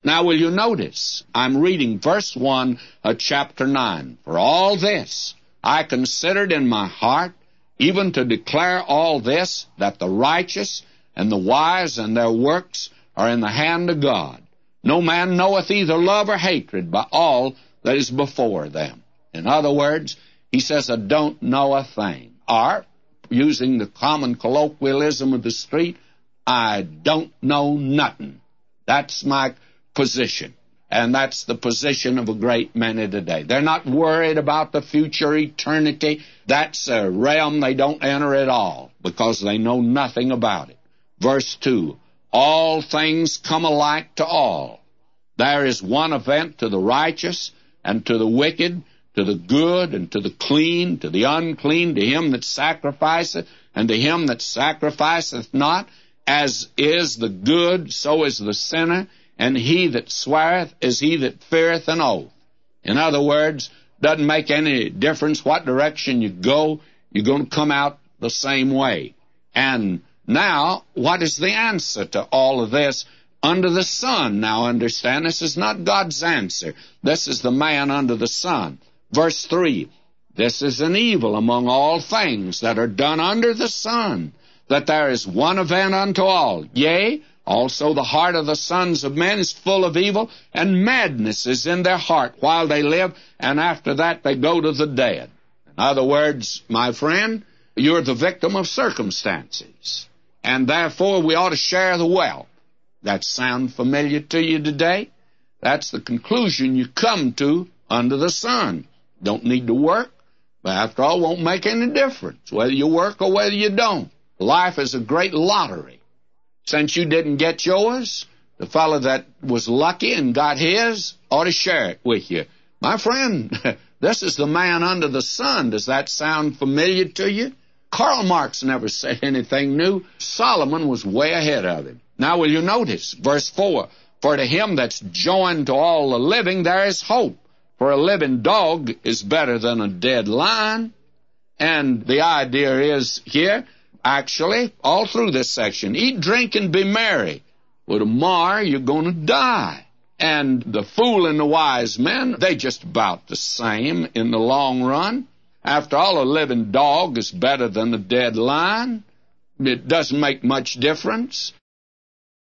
Now, will you notice? I'm reading verse 1 of chapter 9. For all this I considered in my heart, even to declare all this, that the righteous and the wise and their works are in the hand of God. No man knoweth either love or hatred by all that is before them. In other words, he says, I don't know a thing. Or, using the common colloquialism of the street, I don't know nothing. That's my position. And that's the position of a great many today. They're not worried about the future eternity. That's a realm they don't enter at all, because they know nothing about it. Verse 2, all things come alike to all. There is one event to the righteous and to the wicked, to the good and to the clean, to the unclean, to him that sacrificeth and to him that sacrificeth not. As is the good, so is the sinner, and he that sweareth is he that feareth an oath. In other words, doesn't make any difference what direction you go, you're going to come out the same way. And now, what is the answer to all of this under the sun? Now understand, this is not God's answer. This is the man under the sun. Verse 3, this is an evil among all things that are done under the sun, that there is one event unto all. Yea, also the heart of the sons of men is full of evil, and madness is in their heart while they live, and after that they go to the dead. In other words, my friend, you're the victim of circumstances, and therefore we ought to share the wealth. That sound familiar to you today? That's the conclusion you come to under the sun. Don't need to work, but after all, won't make any difference whether you work or whether you don't. Life is a great lottery. Since you didn't get yours, the fellow that was lucky and got his ought to share it with you. My friend, this is the man under the sun. Does that sound familiar to you? Karl Marx never said anything new. Solomon was way ahead of him. Now will you notice, verse 4, for to him that's joined to all the living there is hope. For a living dog is better than a dead lion. And the idea is here, actually, all through this section, eat, drink, and be merry. Well, tomorrow you're going to die. And the fool and the wise men, they just about the same in the long run. After all, a living dog is better than a dead lion. It doesn't make much difference.